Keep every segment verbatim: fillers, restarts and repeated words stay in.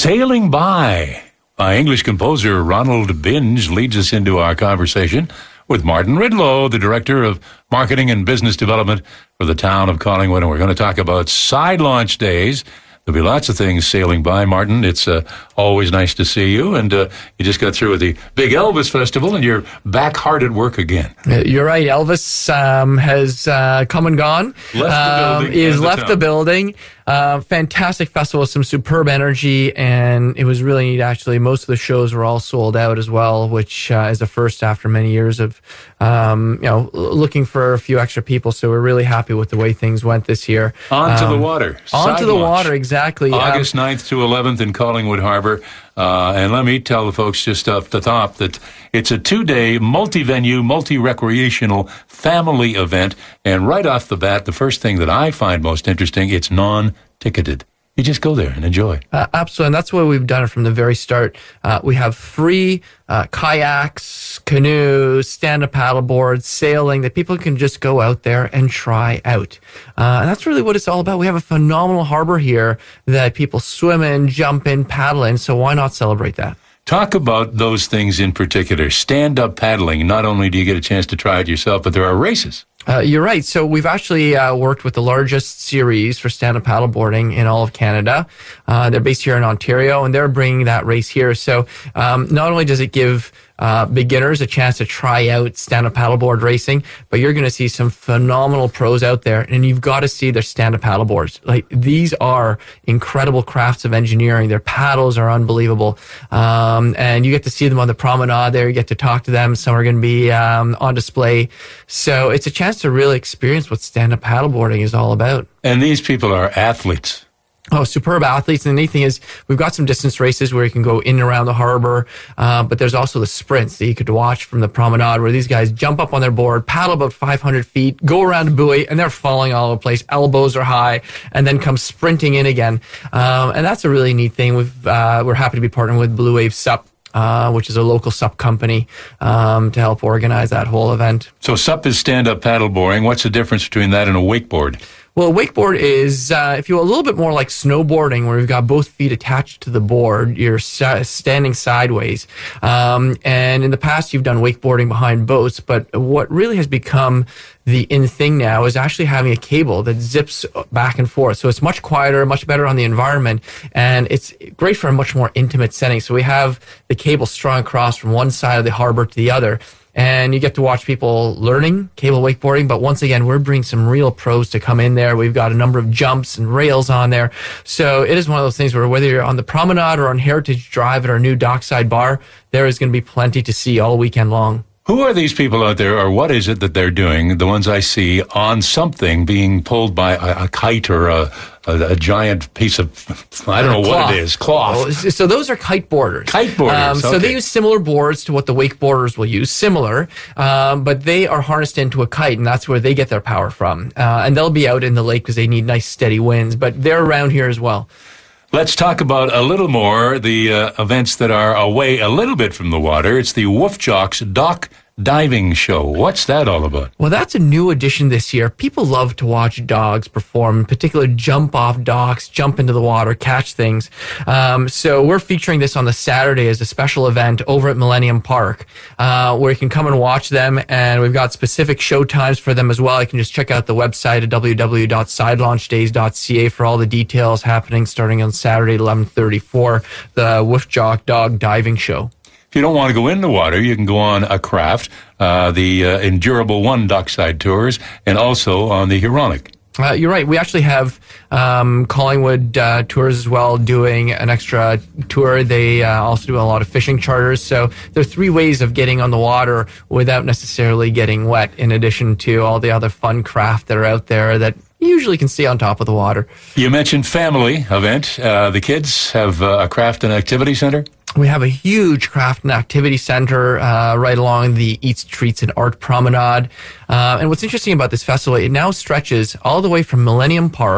Sailing By. Uh, English composer Ronald Binge leads us into our conversation with Martin Ridlow, the Director of Marketing and Business Development for the town of Collingwood. And we're going to talk about side launch days. There'll be lots of things sailing by, Martin. It's uh, always nice to see you. And uh, you just got through with the Big Elvis Festival, and you're back hard at work again. You're right. Elvis um, has uh, come and gone. Left the um, building. He has the left town. the building. Uh, fantastic festival, some superb energy, and it was really neat, actually. Most of the shows were all sold out as well, which uh, is a first after many years of um, you know, looking for a few extra people. So we're really happy with the way things went this year. Onto um, the water. Onto Side the launch. water, exactly. August Um, ninth to eleventh in Collingwood Harbour. Uh, and let me tell the folks just off the top that it's a two-day, multi-venue, multi-recreational family event. And right off the bat, the first thing that I find most interesting, it's non-ticketed. You just go there and enjoy. Uh, absolutely, and that's why we've done it from the very start. Uh, we have free uh, kayaks, canoes, stand-up paddle boards, sailing that people can just go out there and try out. Uh, and that's really what it's all about. We have a phenomenal harbor here that people swim in, jump in, paddle in, so why not celebrate that? Talk about those things in particular. Stand-up paddling. Not only do you get a chance to try it yourself, but there are races. Uh, you're right. So we've actually uh, worked with the largest series for stand-up paddleboarding in all of Canada. Uh, they're based here in Ontario, and they're bringing that race here. So um, not only does it give uh, beginners a chance to try out stand-up paddleboard racing, but you're going to see some phenomenal pros out there, and you've got to see their stand-up paddleboards. Like, these are incredible crafts of engineering. Their paddles are unbelievable, um, and you get to see them on the promenade there. You get to talk to them. Some are going to be um, on display. So it's a chance to really experience what stand-up paddleboarding is all about. And these people are athletes. Oh, superb athletes. And the neat thing is we've got some distance races where you can go in and around the harbor, uh, but there's also the sprints that you could watch from the promenade where these guys jump up on their board, paddle about five hundred feet, go around a buoy, and they're falling all over the place. Elbows are high, and then come sprinting in again. Um, and that's a really neat thing. We've, uh, we're happy to be partnering with Blue Wave S U P. Uh, which is a local S U P company, um, to help organize that whole event. So S U P is stand-up paddleboarding. What's the difference between that and a wakeboard? Well, a wakeboard is, uh, if you will, a little bit more like snowboarding, where you've got both feet attached to the board. You're sa- standing sideways. Um, and in the past, you've done wakeboarding behind boats. But what really has become the in thing now is actually having a cable that zips back and forth. So it's much quieter, much better on the environment, and it's great for a much more intimate setting. So we have the cable strung across from one side of the harbor to the other. And you get to watch people learning cable wakeboarding. But once again, we're bringing some real pros to come in there. We've got a number of jumps and rails on there. So it is one of those things where whether you're on the promenade or on Heritage Drive at our new dockside bar, there is going to be plenty to see all weekend long. Who are these people out there, or what is it that they're doing, the ones I see, on something being pulled by a, a kite or a, a, a giant piece of, I don't know Cloth. what it is, cloth? Oh, so those are kite boarders. Kite boarders, Um, so okay. they use similar boards to what the wakeboarders will use, similar, um, but they are harnessed into a kite, and that's where they get their power from. Uh, and they'll be out in the lake because they need nice steady winds, but they're around here as well. Let's talk about a little more the uh, events that are away a little bit from the water. It's the Wolf Jocks Dock Diving Show. What's that all about? Well, that's a new addition this year. People love to watch dogs perform, in particular jump off docks, jump into the water, catch things. Um, so we're featuring this on the Saturday as a special event over at Millennium Park, uh, where you can come and watch them. And we've got specific show times for them as well. You can just check out the website at w w w dot side launch days dot c a for all the details happening starting on Saturday at eleven thirty for the Wolf Jock Dog Diving Show. If you don't want to go in the water, you can go on a craft, uh, the uh, Endurable One Dockside Tours, and also on the Huronic. Uh, you're right. We actually have um, Collingwood uh, Tours as well doing an extra tour. They uh, also do a lot of fishing charters. So there are three ways of getting on the water without necessarily getting wet, in addition to all the other fun craft that are out there that you usually can see on top of the water. You mentioned family event. Uh, the kids have uh, a craft and activity center. We have a huge craft and activity center uh, right along the Eats, Treats, and Art Promenade. Uh, and what's interesting about this festival, it now stretches all the way from Millennium Park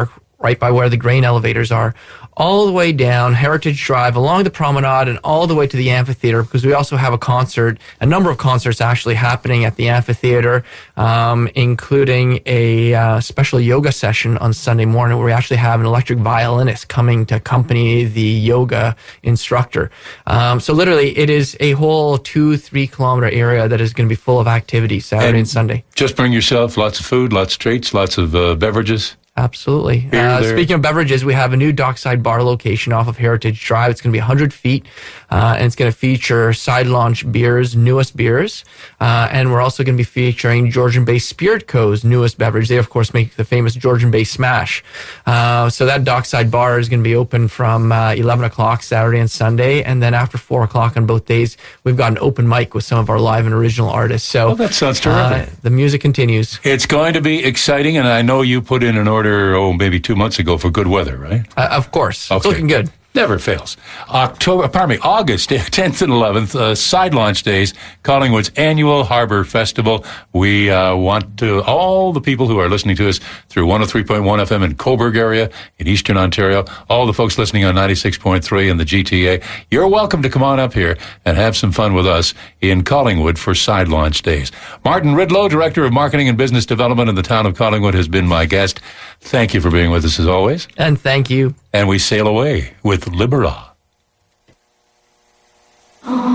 right by where the grain elevators are, all the way down Heritage Drive, along the promenade, and all the way to the amphitheater, because we also have a concert, a number of concerts actually happening at the amphitheater, um, including a uh, special yoga session on Sunday morning where we actually have an electric violinist coming to accompany the yoga instructor. Um, so literally, it is a whole two, three kilometer area that is going to be full of activity Saturday and, and Sunday. Just bring yourself lots of food, lots of treats, lots of uh, beverages. Absolutely. Uh, speaking of beverages, we have a new Dockside Bar location off of Heritage Drive. It's going to be one hundred feet, uh, and it's going to feature side launch beers, newest beers, uh, and we're also going to be featuring Georgian Bay Spirit Co.'s newest beverage. They, of course, make the famous Georgian Bay Smash. Uh, so that Dockside Bar is going to be open from uh, eleven o'clock Saturday and Sunday, and then after four o'clock on both days, we've got an open mic with some of our live and original artists. So oh, that sounds terrific. Uh, the music continues. It's going to be exciting, and I know you put in an order oh, maybe two months ago for good weather, right? Uh, of course. Okay. It's looking good. Never fails. October, pardon me, August tenth and eleventh, uh, Side Launch Days, Collingwood's annual Harbor Festival. We uh, want to, all the people who are listening to us through one oh three point one F M in Cobourg area, in Eastern Ontario, all the folks listening on ninety-six point three in the G T A, you're welcome to come on up here and have some fun with us in Collingwood for Side Launch Days. Martin Ridlow, Director of Marketing and Business Development in the town of Collingwood, has been my guest. Thank you for being with us as always. And thank you. And we sail away with Libera.